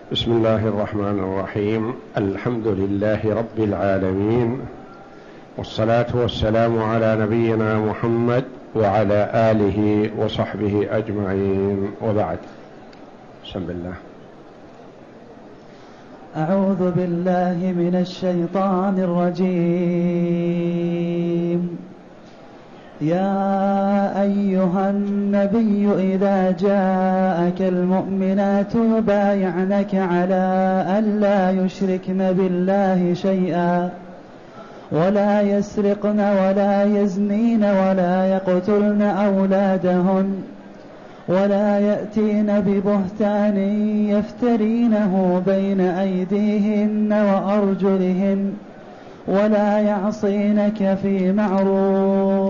بسم الله الرحمن الرحيم. الحمد لله رب العالمين، والصلاة والسلام على نبينا محمد وعلى آله وصحبه أجمعين، وبعد. بسم الله. أعوذ بالله من الشيطان الرجيم. يا أيها النبي إذا جاءك المؤمنات يبايعنك على أن لا يشركن بالله شيئا ولا يسرقن ولا يزنين ولا يقتلن أولادهن ولا يأتين ببهتان يفترينه بين أيديهن وأرجلهن ولا يعصينك في معروف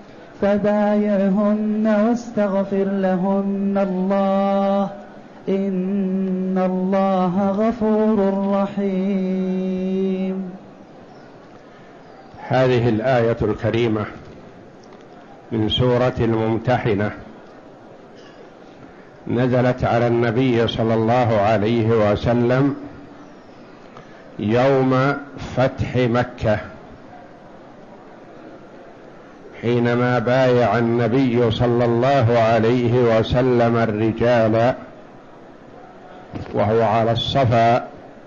فبايعهن واستغفر لهن الله إن الله غفور رحيم. هذه الآية الكريمة من سورة الممتحنة نزلت على النبي صلى الله عليه وسلم يوم فتح مكة، حينما بايع النبي صلى الله عليه وسلم الرجال وهو على الصفا،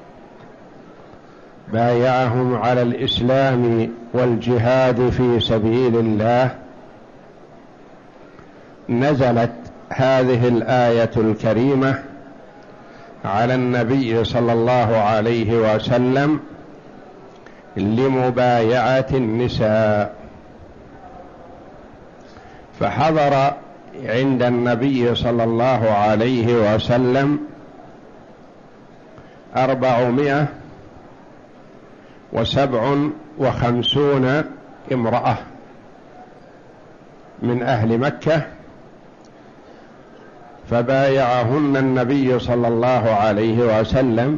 بايعهم على الإسلام والجهاد في سبيل الله. نزلت هذه الآية الكريمة على النبي صلى الله عليه وسلم لمبايعة النساء، فحضر عند النبي صلى الله عليه وسلم 457 امرأة من أهل مكة، فبايعهن النبي صلى الله عليه وسلم،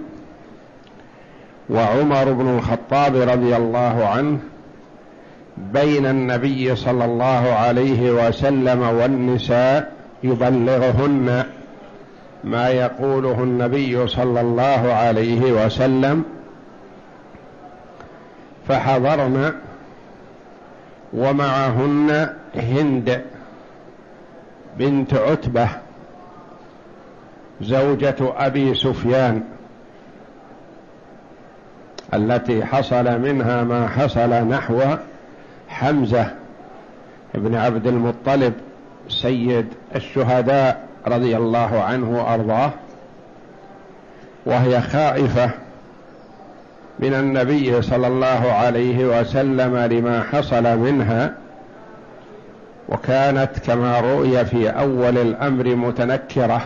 وعمر بن الخطاب رضي الله عنه بين النبي صلى الله عليه وسلم والنساء يبلغهن ما يقوله النبي صلى الله عليه وسلم، فحضرن ومعهن هند بنت عتبة زوجة أبي سفيان التي حصل منها ما حصل نحو حمزة ابن عبد المطلب سيد الشهداء رضي الله عنه وأرضاه، وهي خائفة من النبي صلى الله عليه وسلم لما حصل منها، وكانت كما رؤي في أول الأمر متنكرة،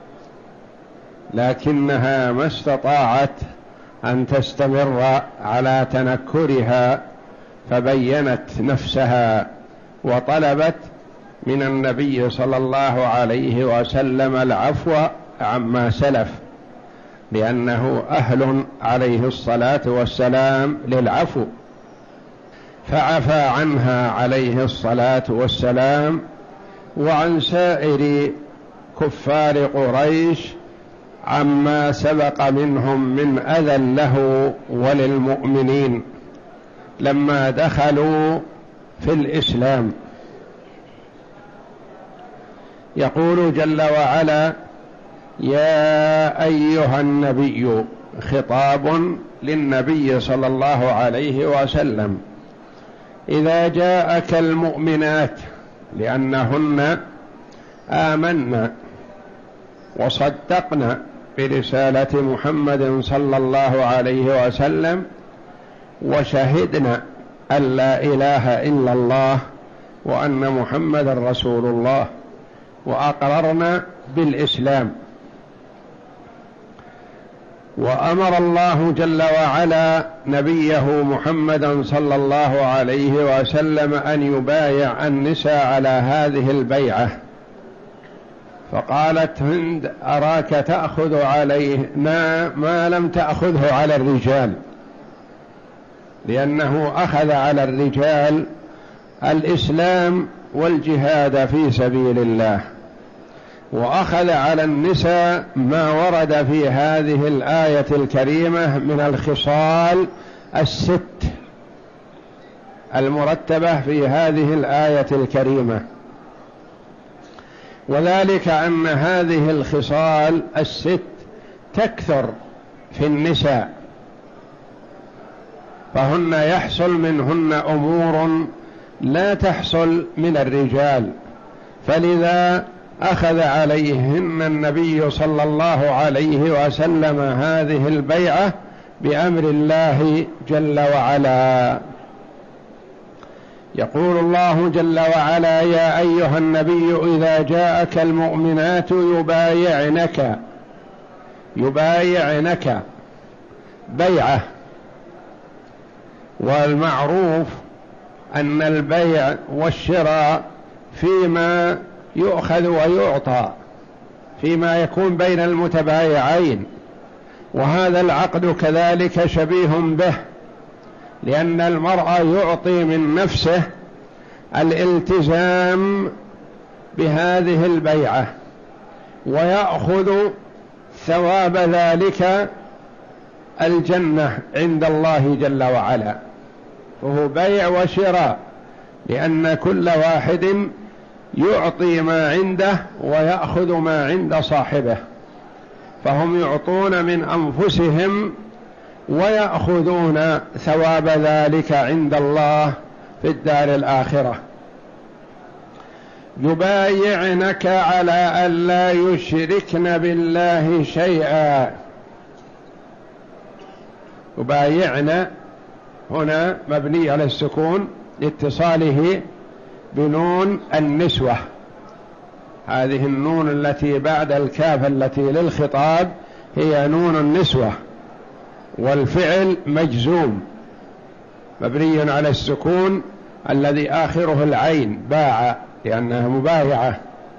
لكنها ما استطاعت أن تستمر على تنكرها، فبينت نفسها وطلبت من النبي صلى الله عليه وسلم العفو عما سلف، لأنه أهل عليه الصلاة والسلام للعفو، فعفى عنها عليه الصلاة والسلام وعن سائر كفار قريش عما سبق منهم من أذى له وللمؤمنين لما دخلوا في الإسلام. يقول جل وعلا: يا أيها النبي، خطاب للنبي صلى الله عليه وسلم، إذا جاءك المؤمنات، لأنهن آمنا وصدقنا برسالة محمد صلى الله عليه وسلم، وشهدنا أن لا إله إلا الله وأن محمد رسول الله، وأقررنا بالإسلام. وأمر الله جل وعلا نبيه محمدا صلى الله عليه وسلم أن يبايع النساء على هذه البيعة، فقالت هند: أراك تأخذ علينا ما لم تأخذه على الرجال، لأنه أخذ على الرجال الإسلام والجهاد في سبيل الله، وأخذ على النساء ما ورد في هذه الآية الكريمة من الخصال الست المرتبة في هذه الآية الكريمة، وذلك أن هذه الخصال الست تكثر في النساء، فهن يحصل منهن أمور لا تحصل من الرجال، فلذا أخذ عليهن النبي صلى الله عليه وسلم هذه البيعة بأمر الله جل وعلا. يقول الله جل وعلا: يا أيها النبي إذا جاءك المؤمنات يبايعنك بيعة. والمعروف أن البيع والشراء فيما يؤخذ ويعطى، فيما يكون بين المتبايعين، وهذا العقد كذلك شبيه به، لأن المرء يعطي من نفسه الالتزام بهذه البيعة ويأخذ ثواب ذلك الجنة عند الله جل وعلا، فهو بيع وشراء، لأن كل واحد يعطي ما عنده ويأخذ ما عند صاحبه، فهم يعطون من أنفسهم ويأخذون ثواب ذلك عند الله في الدار الآخرة. يبايعنك على ألا يشركن بالله شيئا. يبايعن هنا مبني على السكون لاتصاله بنون النسوة، هذه النون التي بعد الكاف التي للخطاب هي نون النسوة، والفعل مجزوم مبني على السكون الذي آخره العين، باع، لأنها مبايعة.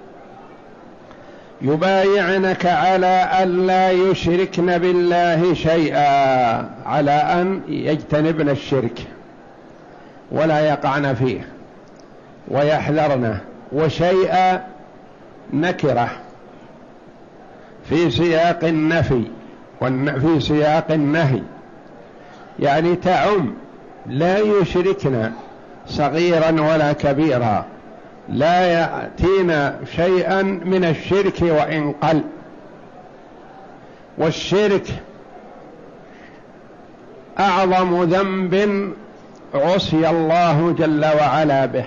يبايعنك على ألا يشركن بالله شيئا، على أن يجتنبن الشرك ولا يقعن فيه ويحذرنه. وشيئا نكرة في سياق النفي وفي سياق النهي، يعني تعم، لا يشركن صغيرا ولا كبيرا، لا يأتينا شيئا من الشرك وإن قل. والشرك أعظم ذنب عصي الله جل وعلا به،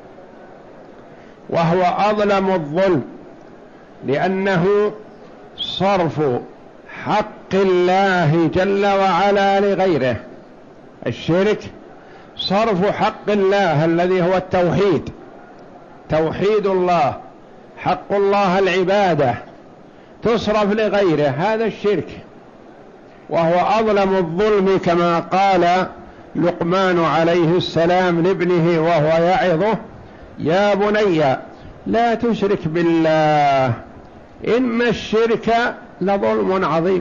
وهو أظلم الظلم، لأنه صرف حق الله جل وعلا لغيره. الشرك صرف حق الله الذي هو التوحيد، توحيد الله، حق الله العبادة، تصرف لغيره، هذا الشرك، وهو أظلم الظلم، كما قال لقمان عليه السلام لابنه وهو يعظه: يا بني لا تشرك بالله إن الشرك لظلم عظيم.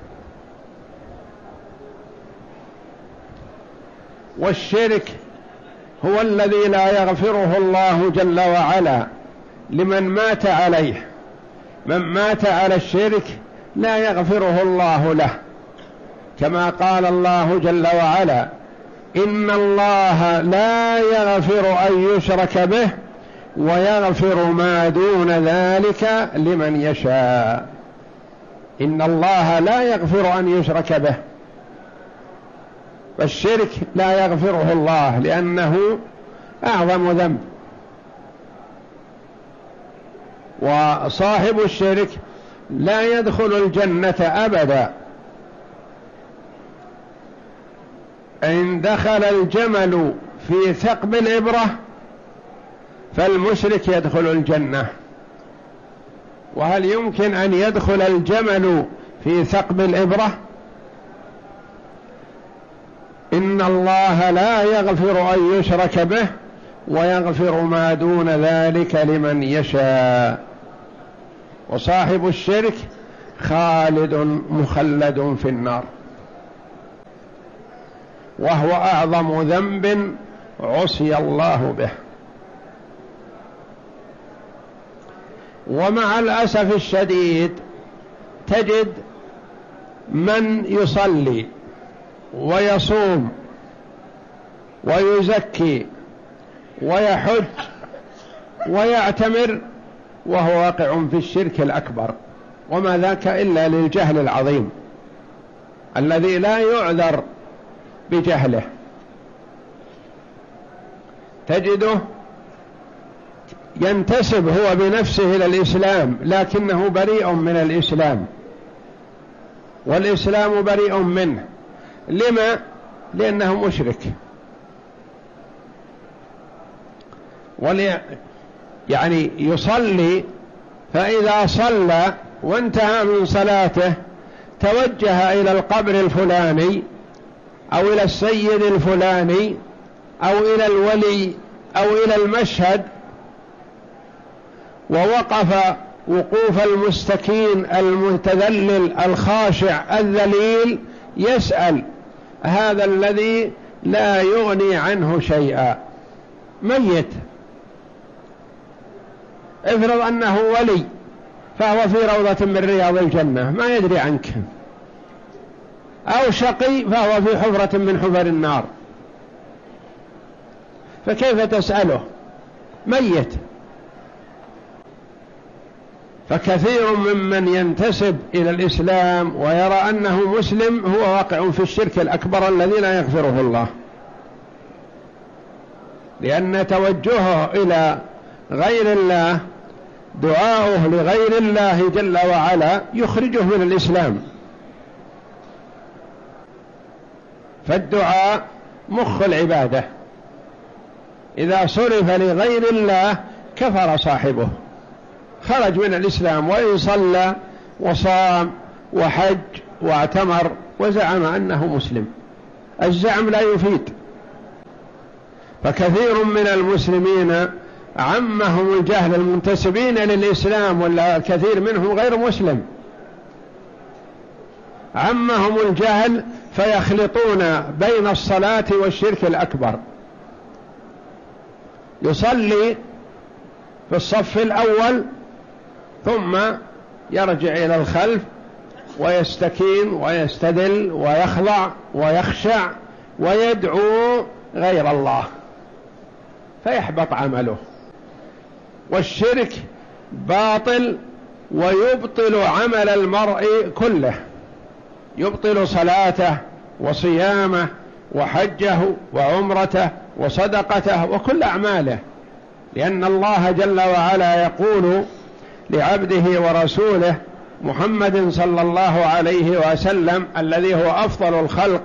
والشرك هو الذي لا يغفره الله جل وعلا لمن مات عليه. من مات على الشرك لا يغفره الله له، كما قال الله جل وعلا: إن الله لا يغفر أن يشرك به ويغفر ما دون ذلك لمن يشاء. إن الله لا يغفر أن يشرك به، فالشرك لا يغفره الله لأنه أعظم ذنب، وصاحب الشرك لا يدخل الجنة أبدا. إن دخل الجمل في ثقب الإبرة فالمشرك يدخل الجنة. وهل يمكن أن يدخل الجمل في ثقب الإبرة؟ إن الله لا يغفر أن يشرك به ويغفر ما دون ذلك لمن يشاء. وصاحب الشرك خالد مخلد في النار، وهو أعظم ذنب عصي الله به. ومع الأسف الشديد تجد من يصلي ويصوم ويزكي ويحج ويعتمر وهو واقع في الشرك الأكبر، وما ذاك إلا للجهل العظيم الذي لا يعذر بجهله. تجده ينتسب هو بنفسه إلى الإسلام لكنه بريء من الإسلام، والإسلام بريء منه. لما؟ لأنه مشرك. يعني يصلي، فإذا صلى وانتهى من صلاته توجه إلى القبر الفلاني أو إلى السيد الفلاني أو إلى الولي أو إلى المشهد، ووقف وقوف المستكين المتذلل الخاشع الذليل يسأل هذا الذي لا يغني عنه شيئا، ميت. افرض أنه ولي فهو في روضة من رياض الجنة ما يدري عنك، أو شقي فهو في حفرة من حفر النار، فكيف تسأله؟ ميت. فكثير ممن ينتسب إلى الإسلام ويرى أنه مسلم هو واقع في الشرك الأكبر الذي لا يغفره الله، لأن توجهه إلى غير الله، دعاؤه لغير الله جل وعلا يخرجه من الإسلام. فالدعاء مخ العبادة، إذا صرف لغير الله كفر صاحبه، خرج من الإسلام، وإن صلى وصام وحج واعتمر وزعم أنه مسلم. الزعم لا يفيد. فكثير من المسلمين عمهم الجهل، المنتسبين للإسلام ولا كثير منهم غير مسلم، عمهم الجهل فيخلطون بين الصلاة والشرك الأكبر. يصلي في الصف الأول ثم يرجع إلى الخلف ويستكين ويستدل ويخضع ويخشع ويدعو غير الله، فيحبط عمله. والشرك باطل ويبطل عمل المرء كله، يبطل صلاته وصيامه وحجه وعمرته وصدقته وكل أعماله، لأن الله جل وعلا يقول لعبده ورسوله محمد صلى الله عليه وسلم الذي هو أفضل الخلق،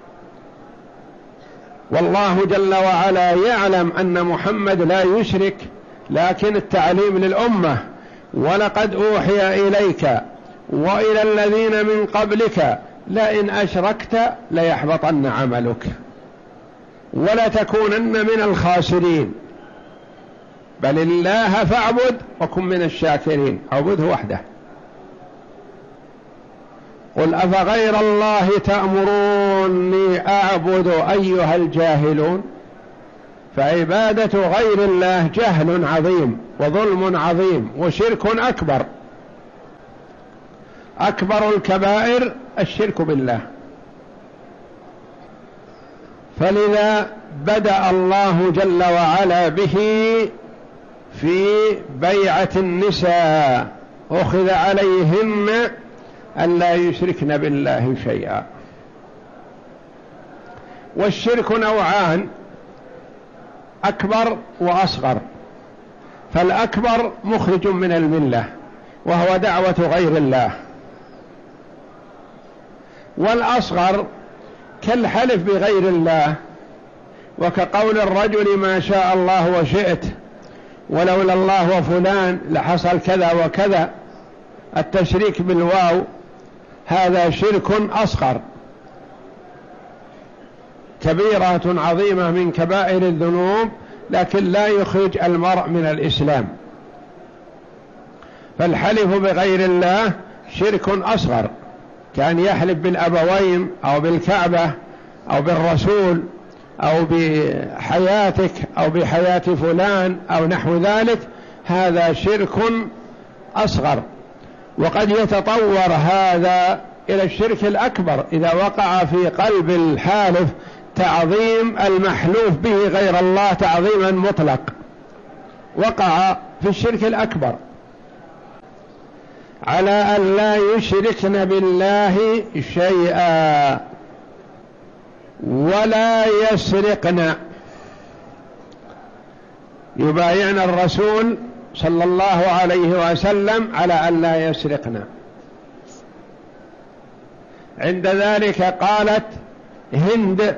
والله جل وعلا يعلم أن محمد لا يشرك، لكن التعليم للأمة: ولقد أوحي إليك وإلى الذين من قبلك لئن أشركت ليحبطن عملك ولتكونن من الخاسرين، بل الله فاعبد وكن من الشاكرين. اعبده وحده. قل أفغير الله تأمروني أعبد أيها الجاهلون. فعبادة غير الله جهل عظيم وظلم عظيم وشرك أكبر. أكبر الكبائر الشرك بالله. فلذا بدأ الله جل وعلا به في بيعة النساء، أخذ عليهن أن لا يشركن بالله شيئا. والشرك نوعان: أكبر وأصغر. فالأكبر مخرج من الملة وهو دعوة غير الله، والأصغر كالحلف بغير الله، وكقول الرجل ما شاء الله وشئت ولولا الله وفلان لحصل كذا وكذا. التشريك بالواو هذا شرك أصغر، كبيرة عظيمة من كبائر الذنوب، لكن لا يخرج المرء من الإسلام. فالحلف بغير الله شرك أصغر، كان يحلف بالأبوين أو بالكعبة أو بالرسول أو بحياتك أو بحياة فلان أو نحو ذلك، هذا شرك أصغر، وقد يتطور هذا إلى الشرك الأكبر إذا وقع في قلب الحالف تعظيم المحلوف به غير الله تعظيما مطلق، وقع في الشرك الأكبر. على أن لا يشركن بالله شيئا ولا يسرقن. يبايعن الرسول صلى الله عليه وسلم على أن لا يسرقن. عند ذلك قالت هند: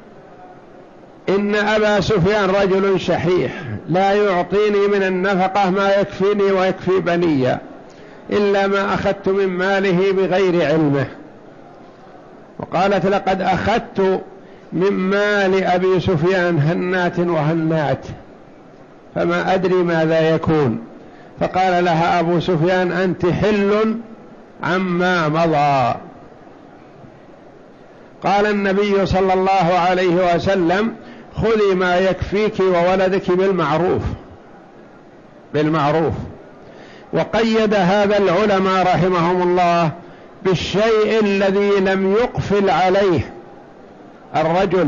إن أبا سفيان رجل شحيح لا يعطيني من النفقة ما يكفيني ويكفي بني إلا ما أخذت من ماله بغير علمه. وقالت: لقد أخذت من مال أبي سفيان هنات وهنات فما أدري ماذا يكون. فقال لها أبو سفيان: أنت حل عما مضى. قال النبي صلى الله عليه وسلم: خذي ما يكفيك وولدك بالمعروف. وقيد هذا العلماء رحمهم الله بالشيء الذي لم يقفل عليه الرجل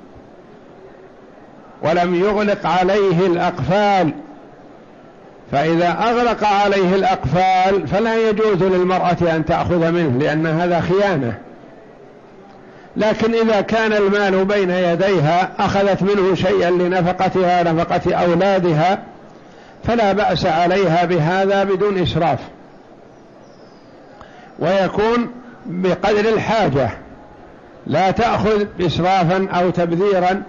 ولم يغلق عليه الأقفال، فإذا أغلق عليه الأقفال فلا يجوز للمرأة أن تأخذ منه لأن هذا خيانة. لكن إذا كان المال بين يديها أخذت منه شيئا لنفقتها نفقة أولادها فلا بأس عليها بهذا بدون إسراف، ويكون بقدر الحاجة، لا تأخذ إسرافا أو تبذيرا.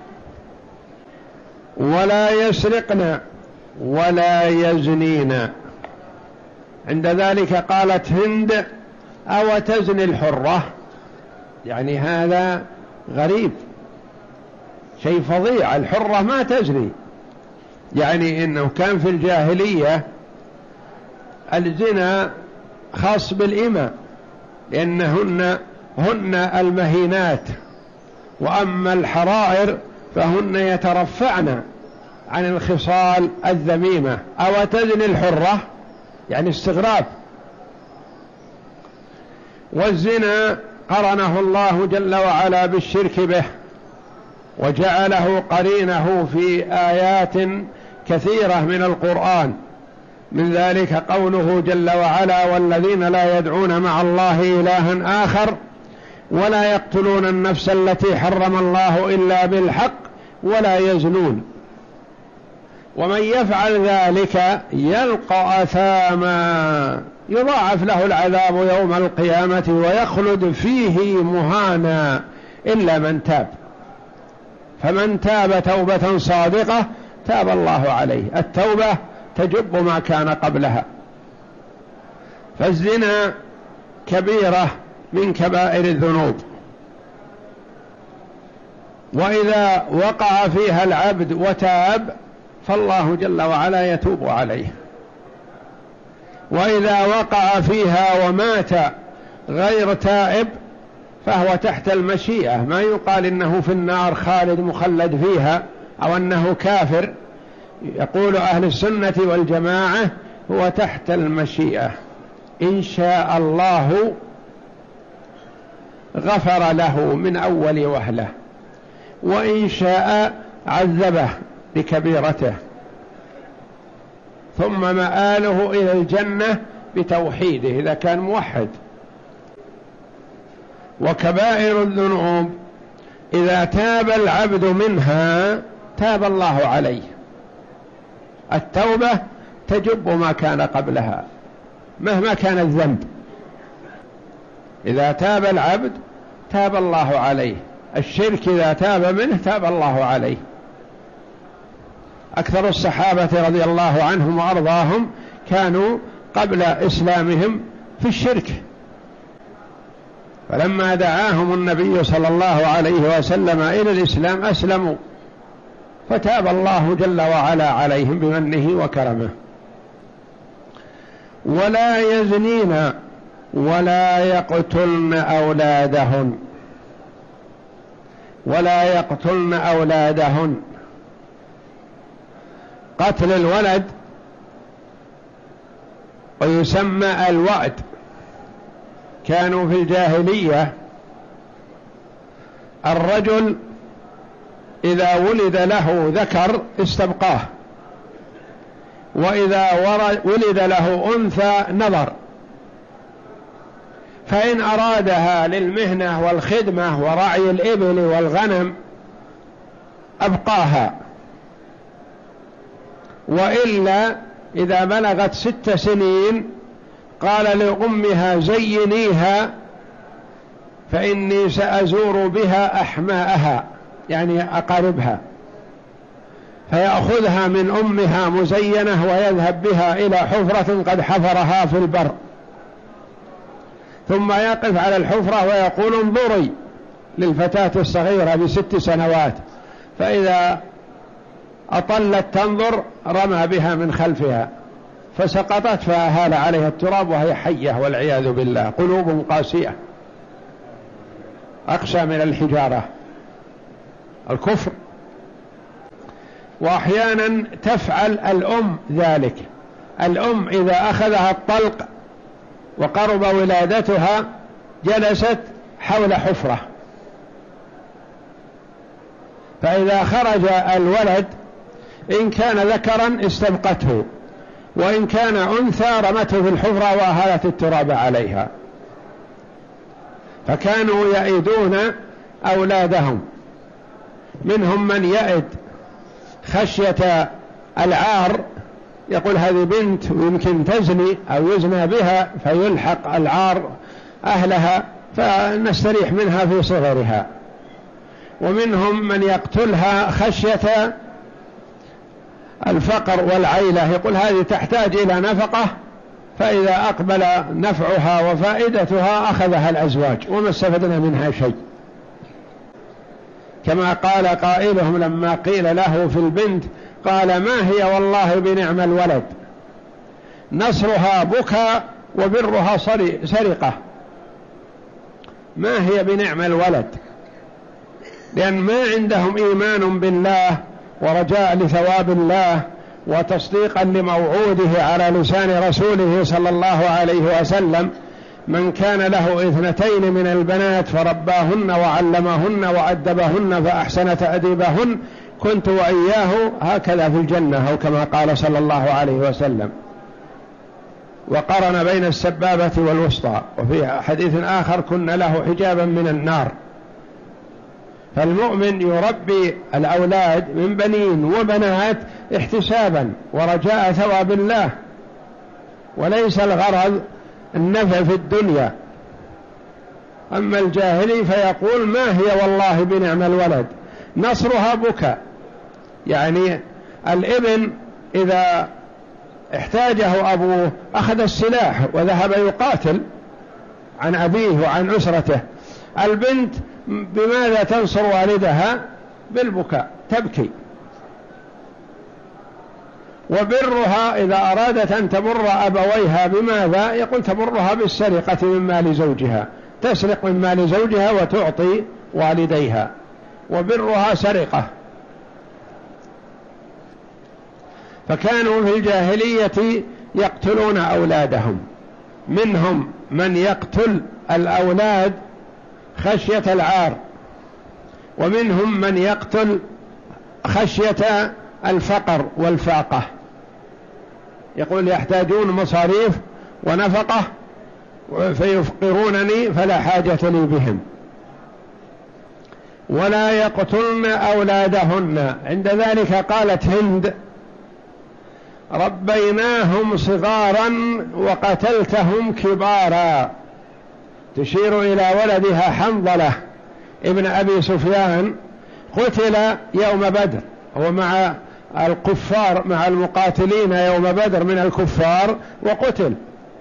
ولا يسرقن ولا يزنين. عند ذلك قالت هند: أو تزني الحرة؟ يعني هذا غريب، شيء فظيع، الحرة ما تزني. يعني إنه كان في الجاهلية الزنا خاص بالإماء لأنهن المهينات، وأما الحرائر فهن يترفعن عن الخصال الذميمة. أو تزني الحرة يعني استغراب. والزنا قرنه الله جل وعلا بالشرك به وجعله قرينه في آيات كثيرة من القرآن، من ذلك قوله جل وعلا: والذين لا يدعون مع الله إلها آخر ولا يقتلون النفس التي حرم الله إلا بالحق ولا يزنون ومن يفعل ذلك يلقى أثاما يضاعف له العذاب يوم القيامة ويخلد فيه مهانا إلا من تاب. فمن تاب توبة صادقة تاب الله عليه. التوبة تجب ما كان قبلها. فالزنا كبيرة من كبائر الذنوب، وإذا وقع فيها العبد وتاب فالله جل وعلا يتوب عليه. وإذا وقع فيها ومات غير تائب فهو تحت المشيئة، ما يقال إنه في النار خالد مخلد فيها أو أنه كافر. يقول أهل السنة والجماعة هو تحت المشيئة، إن شاء الله غفر له من أول وهلة، وإن شاء عذبه لكبيرته، ثم مآله إلى الجنة بتوحيده إذا كان موحد. وكبائر الذنوب إذا تاب العبد منها تاب الله عليه. التوبة تجب ما كان قبلها مهما كان الذنب. إذا تاب العبد تاب الله عليه. الشرك إذا تاب منه تاب الله عليه. أكثر الصحابة رضي الله عنهم وأرضاهم كانوا قبل إسلامهم في الشرك، فلما دعاهم النبي صلى الله عليه وسلم إلى الإسلام أسلموا، فتاب الله جل وعلا عليهم بمنه وكرمه. ولا يزنين ولا يقتلن أولادهن، ولا يقتلن أولادهن. قتل الولد ويسمى الوأد. كانوا في الجاهلية الرجل إذا ولد له ذكر استبقاه، وإذا ولد له أنثى نظر، فإن أرادها للمهنة والخدمة ورعي الإبل والغنم أبقاها، وإلا إذا بلغت 6 سنين قال لأمها زينيها فإني سأزور بها أحماءها، يعني أقاربها، فيأخذها من أمها مزينة ويذهب بها إلى حفرة قد حفرها في البر، ثم يقف على الحفرة ويقول انظري للفتاة الصغيرة ب6 سنوات، فإذا أطلت تنظر رمى بها من خلفها فسقطت فأهال عليها التراب وهي حية والعياذ بالله. قلوب قاسية أقسى من الحجارة، الكفر. وأحيانا تفعل الأم ذلك، الأم إذا أخذها الطلق وقرب ولادتها جلست حول حفرة، فإذا خرج الولد إن كان ذكرا استبقته، وإن كان أنثى رمته في الحفرة وأهالت التراب عليها. فكانوا يئدون أولادهم، منهم من يئد خشية العار، يقول هذه بنت ويمكن تزني أو يزنى بها فيلحق العار أهلها فنستريح منها في صغرها، ومنهم من يقتلها خشية الفقر والعيلة، يقول هذه تحتاج إلى نفقة، فإذا أقبل نفعها وفائدتها أخذها الأزواج وما استفدنا منها شيء. كما قال قائلهم لما قيل له في البنت قال ما هي والله بنعم الولد، نصرها بكى وبرها سرقة. ما هي بنعم الولد، لأن ما عندهم إيمان بالله ورجاء لثواب الله وتصديقا لموعوده على لسان رسوله صلى الله عليه وسلم. من كان له 2 من البنات فرباهن وعلمهن وأدبهن فأحسن تأديبهن كنت وإياه هكذا في الجنة، أو كما قال صلى الله عليه وسلم. وقرن بين السبابة والوسطى، وفي حديث آخر كن له حجابا من النار. فالمؤمن يربي الأولاد من بنين وبنات احتسابا ورجاء ثواب الله، وليس الغرض النفع في الدنيا. أما الجاهلي فيقول ما هي والله بنعم الولد، نصرها بكى، يعني الابن إذا احتاجه أبوه أخذ السلاح وذهب يقاتل عن أبيه وعن أسرته. البنت بماذا تنصر والدها؟ بالبكاء، تبكي. وبرها إذا أرادت أن تبر أبويها بماذا؟ يقول تبرها بالسرقة من مال زوجها، تسرق من مال زوجها وتعطي والديها، وبرها سرقة. فكانوا في الجاهلية يقتلون أولادهم، منهم من يقتل الأولاد خشية العار، ومنهم من يقتل خشية الفقر والفاقة، يقول يحتاجون مصاريف ونفقة فيفقرونني فلا حاجة لي بهم. ولا يقتلن أولادهن. عند ذلك قالت هند ربيناهم صغارا وقتلتهم كبارا، تشير إلى ولدها حنظلة ابن أبي سفيان، قتل يوم بدر، هو مع الكفار مع المقاتلين يوم بدر من الكفار وقتل.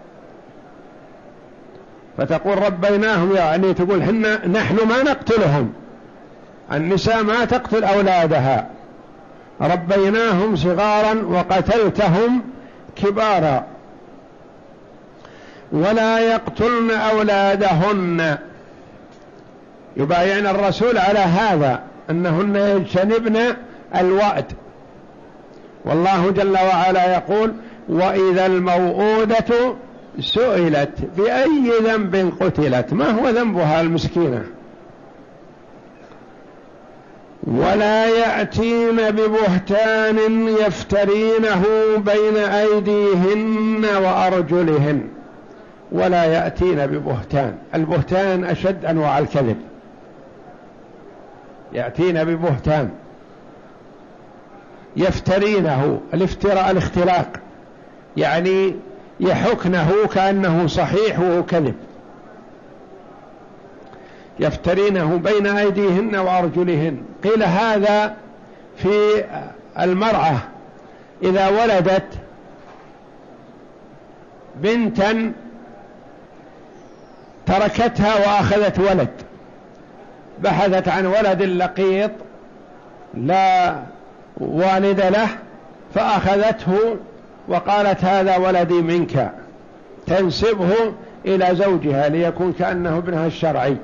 فتقول ربيناهم، يعني تقول نحن ما نقتلهم، النساء ما تقتل أولادها، ربيناهم صغارا وقتلتهم كبارا. ولا يقتلن أولادهن، يبايعن الرسول على هذا أنهن يجتنبن الوأد. والله جل وعلا يقول وإذا الموءودة سئلت بأي ذنب قتلت، ما هو ذنبها المسكينة. ولا يأتين ببهتان يفترينه بين أيديهن وأرجلهن. ولا يأتين ببهتان، البهتان أشد أنواع الكذب. يأتين ببهتان يفترينه، الافتراء الاختلاق، يعني يحكنه كأنه صحيح وهو كذب. يفترينه بين أيديهن وأرجلهن. قيل هذا في المرأة إذا ولدت بنتا تركتها وأخذت ولد، بحثت عن ولد لقيط لا والد له فأخذته وقالت هذا ولدي منك، تنسبه إلى زوجها ليكون كأنه ابنها الشرعي.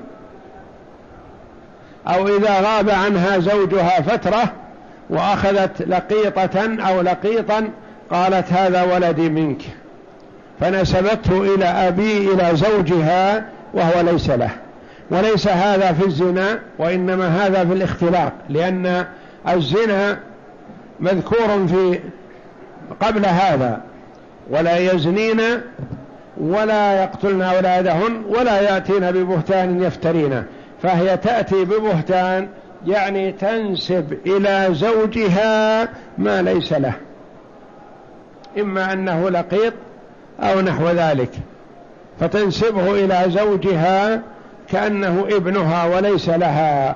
أو إذا غاب عنها زوجها فترة وأخذت لقيطة أو لقيطا قالت هذا ولدي منك، فنسبته إلى أبي إلى زوجها وهو ليس له. وليس هذا في الزنا، وإنما هذا في الاختلاق، لأن الزنا مذكور في قبل هذا: ولا يزنين ولا يقتلن أولادهن ولا يأتين ببهتان يفترينه. فهي تأتي ببهتان يعني تنسب إلى زوجها ما ليس له، إما أنه لقيط أو نحو ذلك، فتنسبه إلى زوجها كأنه ابنها وليس لها.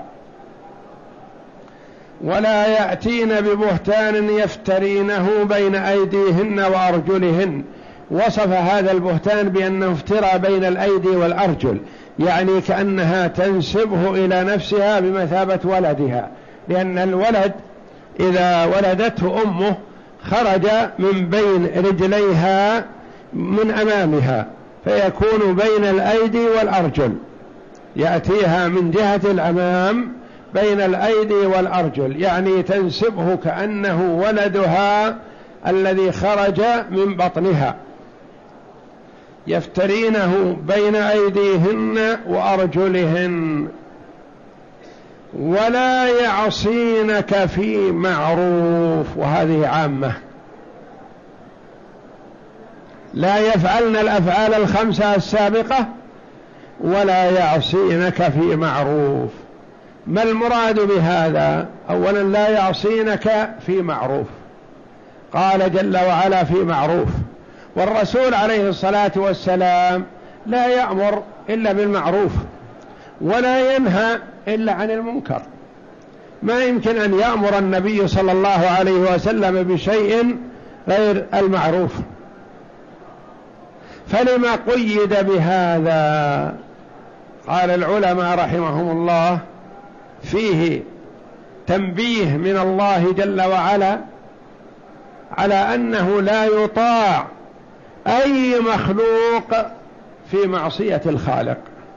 ولا يأتين ببهتان يفترينه بين أيديهن وأرجلهن. وصف هذا البهتان بأنه افترى بين الأيدي والأرجل، يعني كأنها تنسبه إلى نفسها بمثابة ولدها، لأن الولد إذا ولدته أمه خرج من بين رجليها من أمامها، فيكون بين الأيدي والأرجل، يأتيها من جهة الأمام بين الأيدي والأرجل، يعني تنسبه كأنه ولدها الذي خرج من بطنها. يفترينه بين أيديهن وأرجلهن. ولا يعصينك في معروف، وهذه عامة، لا يفعلن الأفعال الخمسة السابقة ولا يعصينك في معروف. ما المراد بهذا؟ أولا لا يعصينك في معروف، قال جل وعلا في معروف، والرسول عليه الصلاة والسلام لا يأمر إلا بالمعروف ولا ينهى إلا عن المنكر. ما يمكن أن يأمر النبي صلى الله عليه وسلم بشيء غير المعروف. فلما قيد بهذا؟ قال العلماء رحمهم الله فيه تنبيه من الله جل وعلا على أنه لا يطاع أي مخلوق في معصية الخالق،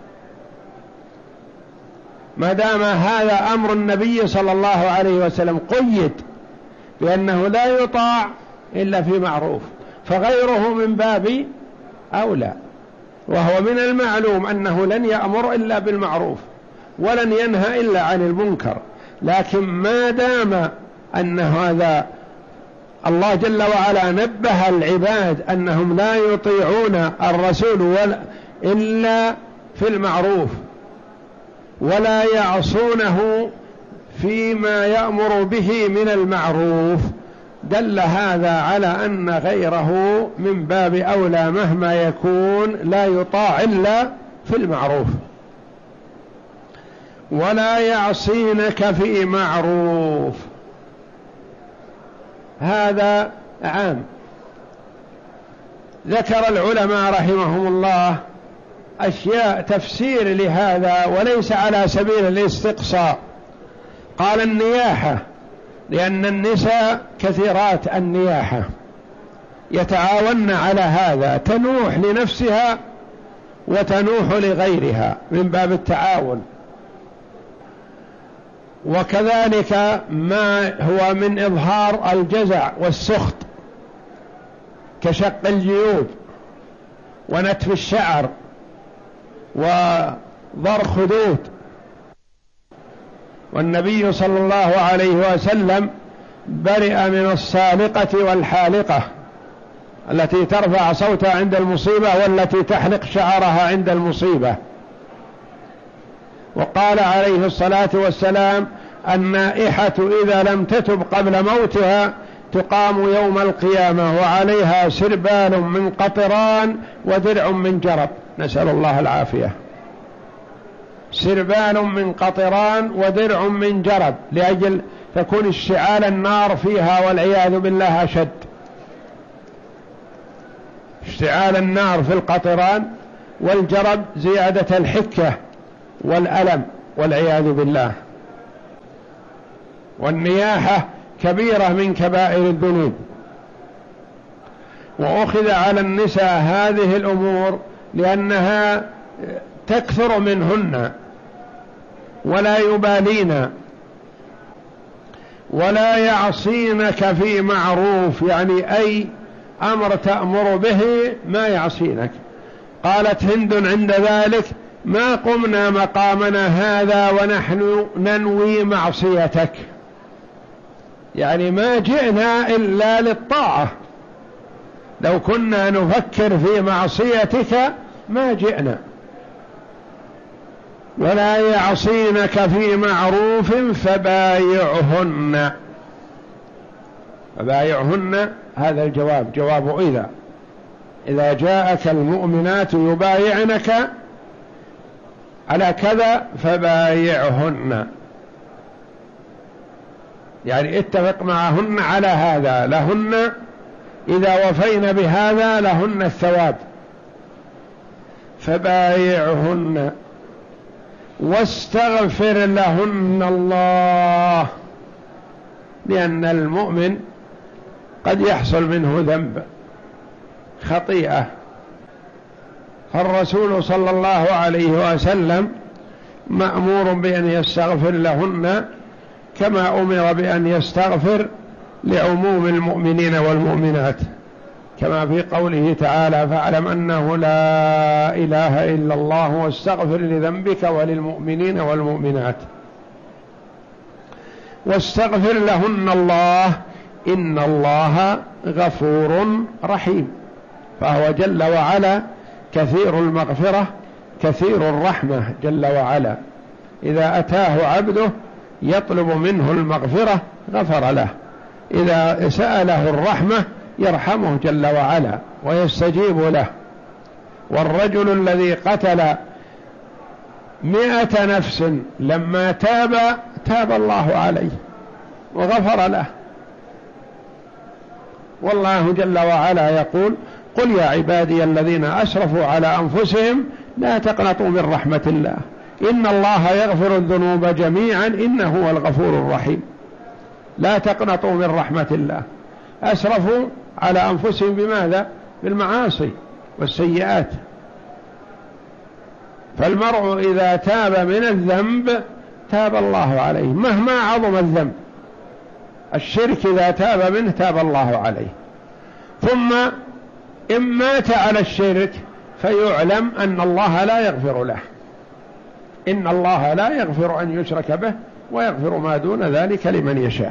ما دام هذا أمر النبي صلى الله عليه وسلم قيد بأنه لا يطاع إلا في معروف، فغيره من باب أولى. وهو من المعلوم أنه لن يأمر إلا بالمعروف ولن ينهى إلا عن المنكر، لكن ما دام أن هذا الله جل وعلا نبه العباد أنهم لا يطيعون الرسول إلا في المعروف ولا يعصونه فيما يأمر به من المعروف، دل هذا على أن غيره من باب أولى مهما يكون لا يطاع إلا في المعروف. ولا يعصينك في معروف، هذا عام. ذكر العلماء رحمهم الله أشياء تفسير لهذا وليس على سبيل الاستقصاء. قال النياحة، لأن النساء كثيرات النياحة يتعاون على هذا، تنوح لنفسها وتنوح لغيرها من باب التعاون. وكذلك ما هو من إظهار الجزع والسخط، كشق الجيوب ونتف الشعر وضر خدود. والنبي صلى الله عليه وسلم برئ من الصالقة والحالقة التي ترفع صوتها عند المصيبة والتي تحلق شعرها عند المصيبة. وقال عليه الصلاة والسلام: النائحة إذا لم تتب قبل موتها تقام يوم القيامة وعليها سربال من قطران ودرع من جرب، نسأل الله العافية. سربال من قطران ودرع من جرب، لأجل تكون اشتعال النار فيها والعياذ بالله أشد. اشتعال النار في القطران، والجرب زيادة الحكة والألم والعياذ بالله. والنياحة كبيرة من كبائر الذنوب. وأخذ على النساء هذه الأمور لأنها تكثر منهن ولا يبالين ولا يعصينك في معروف، يعني أي أمر تأمر به ما يعصينك. قالت هند عند ذلك: ما قمنا مقامنا هذا ونحن ننوي معصيتك، يعني ما جئنا إلا للطاعة، لو كنا نفكر في معصيتك ما جئنا. ولا يعصينك في معروف فبايعهن. فبايعهن هذا الجواب، جواب إذا جاءك المؤمنات يبايعنك على كذا فبايعهن، يعني اتفق معهن على هذا، لهن إذا وفين بهذا لهن الثواب. فبايعهن واستغفر لهن الله، لأن المؤمن قد يحصل منه ذنب خطيئة، فالرسول صلى الله عليه وسلم مأمور بأن يستغفر لهن كما أمر بأن يستغفر لعموم المؤمنين والمؤمنات، كما في قوله تعالى: فاعلم أنه لا إله إلا الله واستغفر لذنبك وللمؤمنين والمؤمنات. واستغفر لهن الله إن الله غفور رحيم، فهو جل وعلا كثير المغفرة كثير الرحمة جل وعلا. إذا أتاه عبده يطلب منه المغفرة غفر له، إذا سأله الرحمة يرحمه جل وعلا ويستجيب له. والرجل الذي قتل 100 نفس لما تاب الله عليه وغفر له. والله جل وعلا يقول: قل يا عبادي الذين أسرفوا على أنفسهم لا تقنطوا من رحمة الله إن الله يغفر الذنوب جميعا إنه هو الغفور الرحيم. لا تقنطوا من رحمة الله. أسرفوا على أنفسهم بماذا؟ بالمعاصي والسيئات. فالمرء إذا تاب من الذنب تاب الله عليه مهما عظم الذنب. الشرك إذا تاب منه تاب الله عليه. ثم إن مات على الشرك فيعلم أن الله لا يغفر له، إن الله لا يغفر أن يشرك به ويغفر ما دون ذلك لمن يشاء.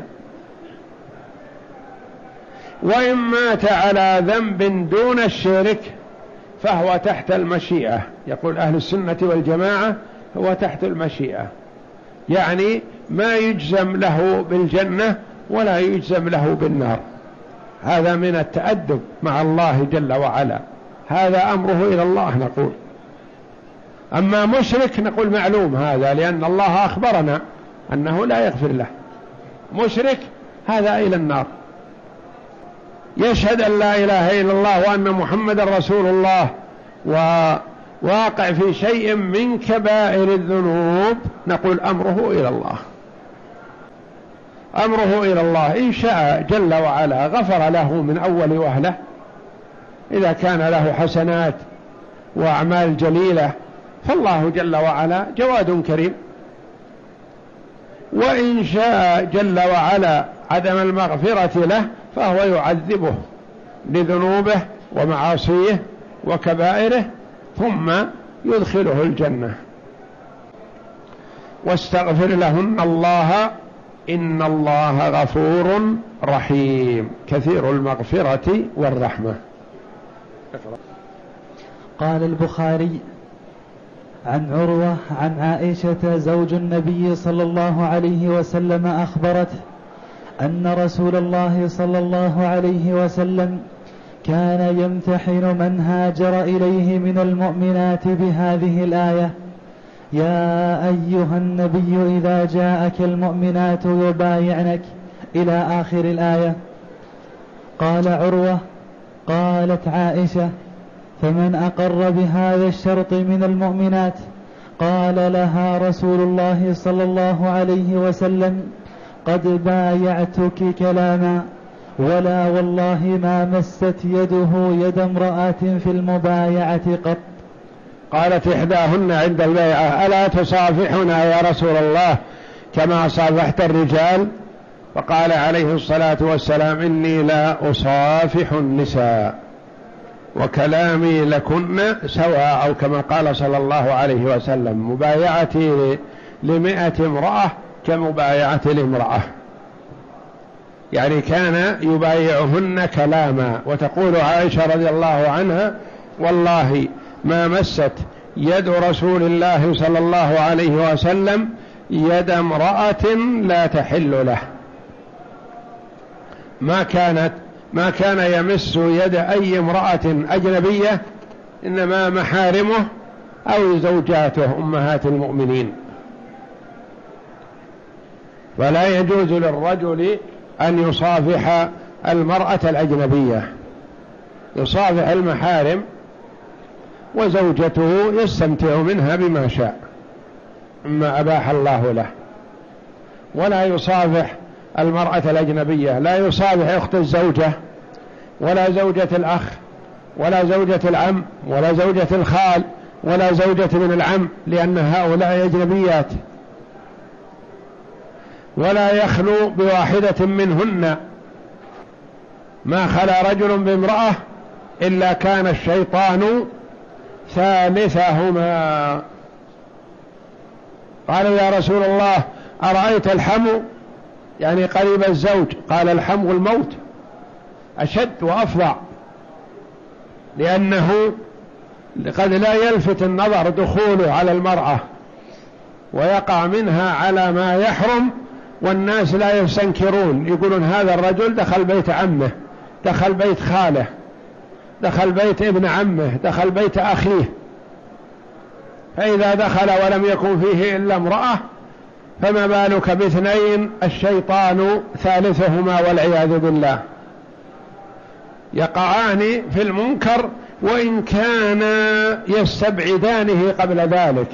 وإن مات على ذنب دون الشرك فهو تحت المشيئة. يقول أهل السنة والجماعة هو تحت المشيئة، يعني ما يجزم له بالجنة ولا يجزم له بالنار. هذا من التأدب مع الله جل وعلا، هذا أمره إلى الله نقول. أما مشرك نقول معلوم هذا، لأن الله أخبرنا أنه لا يغفر له. مشرك هذا إلى النار. يشهد أن لا إله إلا الله وأن محمد رسول الله وواقع في شيء من كبائر الذنوب نقول أمره إلى الله، أمره إلى الله. إن شاء جل وعلا غفر له من أول وهلة إذا كان له حسنات وأعمال جليلة، فالله جل وعلا جواد كريم. وإن شاء جل وعلا عدم المغفرة له فهو يعذبه لذنوبه ومعاصيه وكبائره ثم يدخله الجنة. واستغفر لهن الله إن الله غفور رحيم كثير المغفرة والرحمة. قال البخاري عن عروة عن عائشة زوج النبي صلى الله عليه وسلم أخبرته أن رسول الله صلى الله عليه وسلم كان يمتحن من هاجر إليه من المؤمنات بهذه الآية: يا أيها النبي إذا جاءك المؤمنات يبايعنك إلى آخر الآية. قال عروة: قالت عائشة: فمن أقر بهذا الشرط من المؤمنات؟ قال لها رسول الله صلى الله عليه وسلم: قد بايعتك كلاما، ولا والله ما مست يده يد امرأة في المبايعة قط. قالت إحداهن عند البيعة: ألا تصافحنا يا رسول الله كما صافحت الرجال؟ فقال عليه الصلاة والسلام: إني لا أصافح النساء وكلامي لكن سواء، أو كما قال صلى الله عليه وسلم: مبايعتي ل100 امرأة كمبايعة لامرأة. يعني كان يبايعهن كلاما. وتقول عائشة رضي الله عنها: والله ما مست يد رسول الله صلى الله عليه وسلم يد امرأة لا تحل له. ما كان يمس يد أي امرأة أجنبية، إنما محارمه أو زوجاته أمهات المؤمنين. فلا يجوز للرجل أن يصافح المرأة الأجنبية، يصافح المحارم، وزوجته يستمتع منها بما شاء مما أباح الله له. ولا يصافح المرأة الأجنبية، لا يصافح أخت الزوجة ولا زوجة الأخ ولا زوجة العم ولا زوجة الخال ولا زوجة من العم، لأن هؤلاء أجنبيات. ولا يخلو بواحدة منهن، ما خلا رجل بامرأة إلا كان الشيطان ثالثهما. قال: يا رسول الله أرأيت الحمو، يعني قريب الزوج؟ قال: الحمو الموت أشد وأفظع، لأنه قد لا يلفت النظر دخوله على المرأة ويقع منها على ما يحرم، والناس لا يستنكرون، يقولون هذا الرجل دخل بيت عمه، دخل بيت خاله، دخل بيت ابن عمه، دخل بيت أخيه. فإذا دخل ولم يكن فيه إلا امرأة، فما بالك باثنين الشيطان ثالثهما والعياذ بالله. يقعان في المنكر وإن كان يستبعدانه قبل ذلك.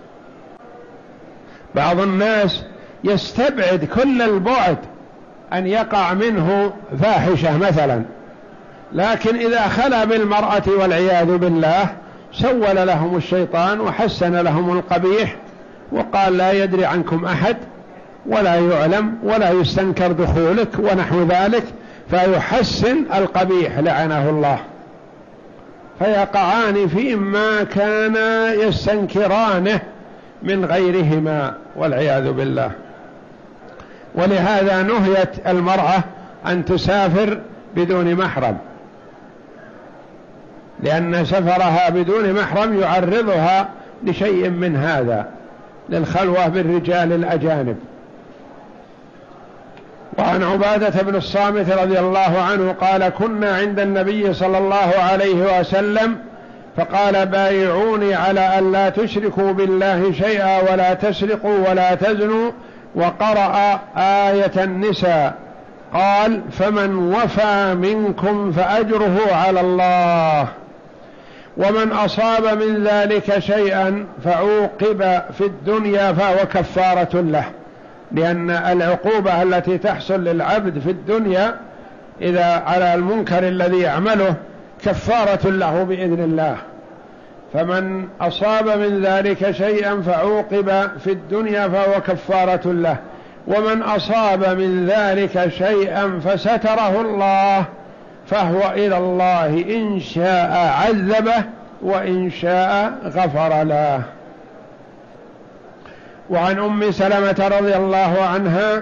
بعض الناس يستبعد كل البعد أن يقع منه فاحشة مثلا، لكن إذا خلا بالمرأة والعياذ بالله سول لهم الشيطان وحسن لهم القبيح، وقال: لا يدري عنكم أحد ولا يعلم ولا يستنكر دخولك ونحو ذلك، فيحسن القبيح لعنه الله. فيقعان فيما كان يستنكرانه من غيرهما والعياذ بالله. ولهذا نهيت المرأة أن تسافر بدون محرم، لأن سفرها بدون محرم يعرضها لشيء من هذا، للخلوة بالرجال الأجانب. وعن عبادة بن الصامت رضي الله عنه قال: كنا عند النبي صلى الله عليه وسلم فقال: بايعوني على أن لا تشركوا بالله شيئا ولا تسرقوا ولا تزنوا، وقرأ آية النساء. قال: فمن وفى منكم فأجره على الله، ومن أصاب من ذلك شيئا فعوقب في الدنيا فهو كفارة له. لأن العقوبة التي تحصل للعبد في الدنيا إذا على المنكر الذي يعمله كفارة له بإذن الله. فمن أصاب من ذلك شيئا فعوقب في الدنيا فهو كفارة له، ومن أصاب من ذلك شيئا فستره الله فهو إلى الله إن شاء عذبه وإن شاء غفر له. وعن أم سلمة رضي الله عنها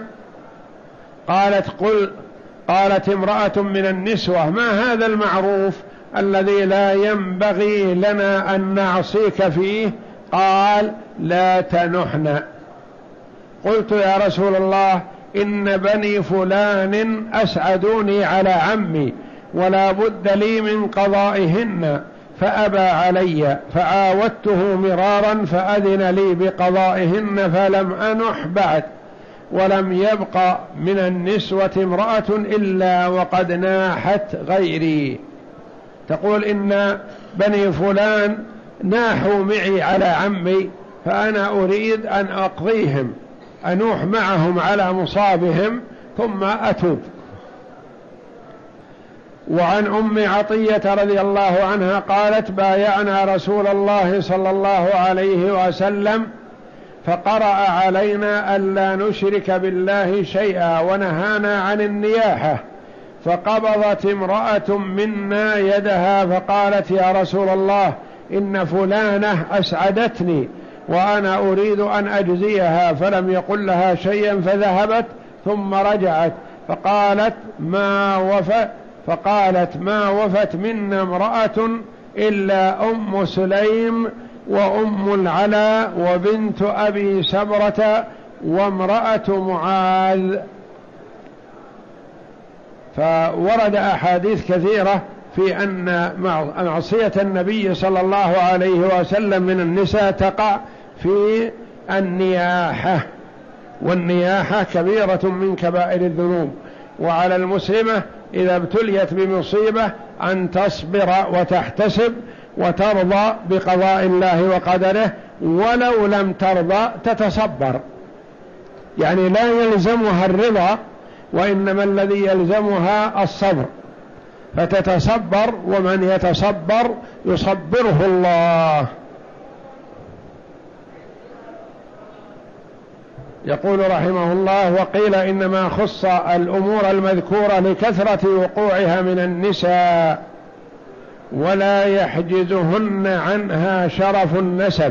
قالت امرأة من النسوة: ما هذا المعروف الذي لا ينبغي لنا أن نعصيك فيه؟ قال: لا تنحن. قلت: يا رسول الله، إن بني فلان أسعدوني على عمي ولا بد لي من قضائهن، فأبى علي، فعاودته مرارا فأذن لي بقضائهن فلم أنح بعد، ولم يبق من النسوة امرأة إلا وقد ناحت غيري. تقول: إن بني فلان ناحوا معي على عمي، فأنا أريد أن أقضيهم، أنوح معهم على مصابهم ثم أتوب. وعن أم عطية رضي الله عنها قالت: بايعنا رسول الله صلى الله عليه وسلم فقرأ علينا ألا نشرك بالله شيئا ونهانا عن النياحة، فقبضت امرأة منا يدها فقالت: يا رسول الله، إن فلانة أسعدتني وأنا أريد أن أجزيها، فلم يقل لها شيئا، فذهبت ثم رجعت فقالت: ما وفت منا امرأة إلا أم سليم وأم العلاء وبنت أبي سبرة وامرأة معاذ. فورد أحاديث كثيرة في أن معصية النبي صلى الله عليه وسلم من النساء تقع في النياحة، والنياحة كبيرة من كبائر الذنوب. وعلى المسلمة إذا ابتليت بمصيبة أن تصبر وتحتسب وترضى بقضاء الله وقدره، ولو لم ترضى تتصبر، يعني لا يلزمها الرضا، وإنما الذي يلزمها الصبر، فتتصبر، ومن يتصبر يصبره الله. يقول رحمه الله: وقيل إنما خص الأمور المذكورة لكثرة وقوعها من النساء ولا يحجزهن عنها شرف النسب،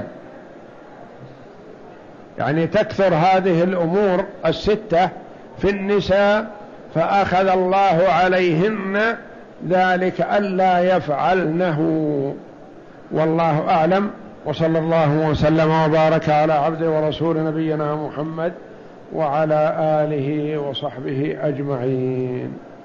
يعني تكثر هذه الأمور الستة في النساء، فأخذ الله عليهن ذلك ألا يفعلنه. والله أعلم، وصلى الله وسلم وبارك على عبده ورسول نبينا محمد وعلى آله وصحبه أجمعين.